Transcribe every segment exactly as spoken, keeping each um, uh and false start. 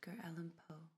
Edgar Allan Poe.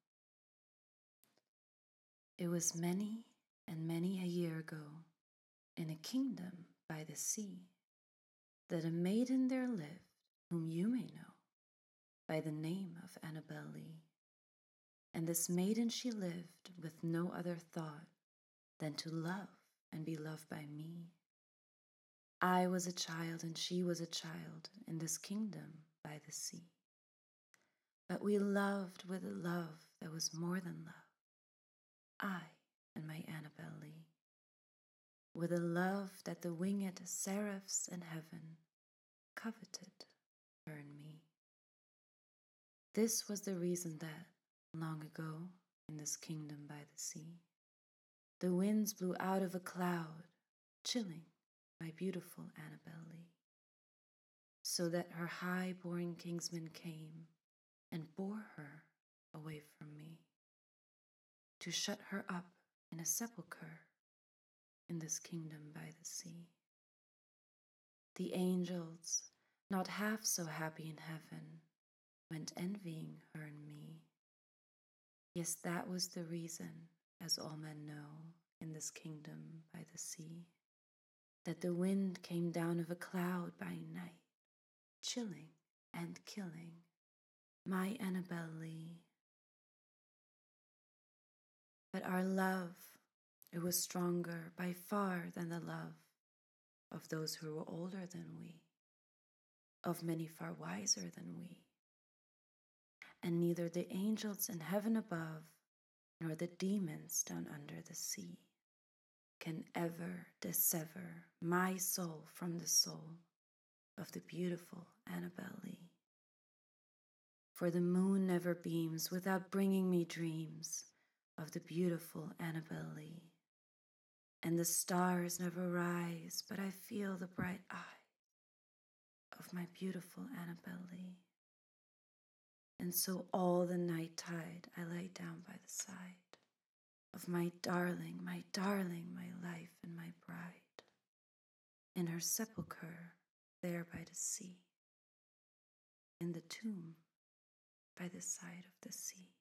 It was many and many a year ago, in a kingdom by the sea, that a maiden there lived whom you may know by the name of Annabel Lee. And this maiden she lived with no other thought than to love and be loved by me. I was a child and she was a child in this kingdom by the sea. But we loved with a love that was more than love, I and my Annabel Lee, with a love that the winged seraphs in heaven coveted her and me. This was the reason that, long ago, in this kingdom by the sea, the winds blew out of a cloud, chilling my beautiful Annabel Lee, so that her high-born kingsman came and bore her away from me, to shut her up in a sepulchre in this kingdom by the sea. The angels, not half so happy in heaven, went envying her and me. Yes, that was the reason, as all men know, in this kingdom by the sea, that the wind came down of a cloud by night, chilling and killing my Annabel Lee. But our love, it was stronger by far than the love of those who were older than we, of many far wiser than we. And neither the angels in heaven above, nor the demons down under the sea, can ever dissever my soul from the soul of the beautiful Annabel Lee. For the moon never beams without bringing me dreams of the beautiful Annabel Lee. And the stars never rise, but I feel the bright eyes of my beautiful Annabel Lee. And so all the night tide I lay down by the side of my darling, my darling, my life and my bride, in her sepulchre there by the sea, in the tomb by the side of the sea.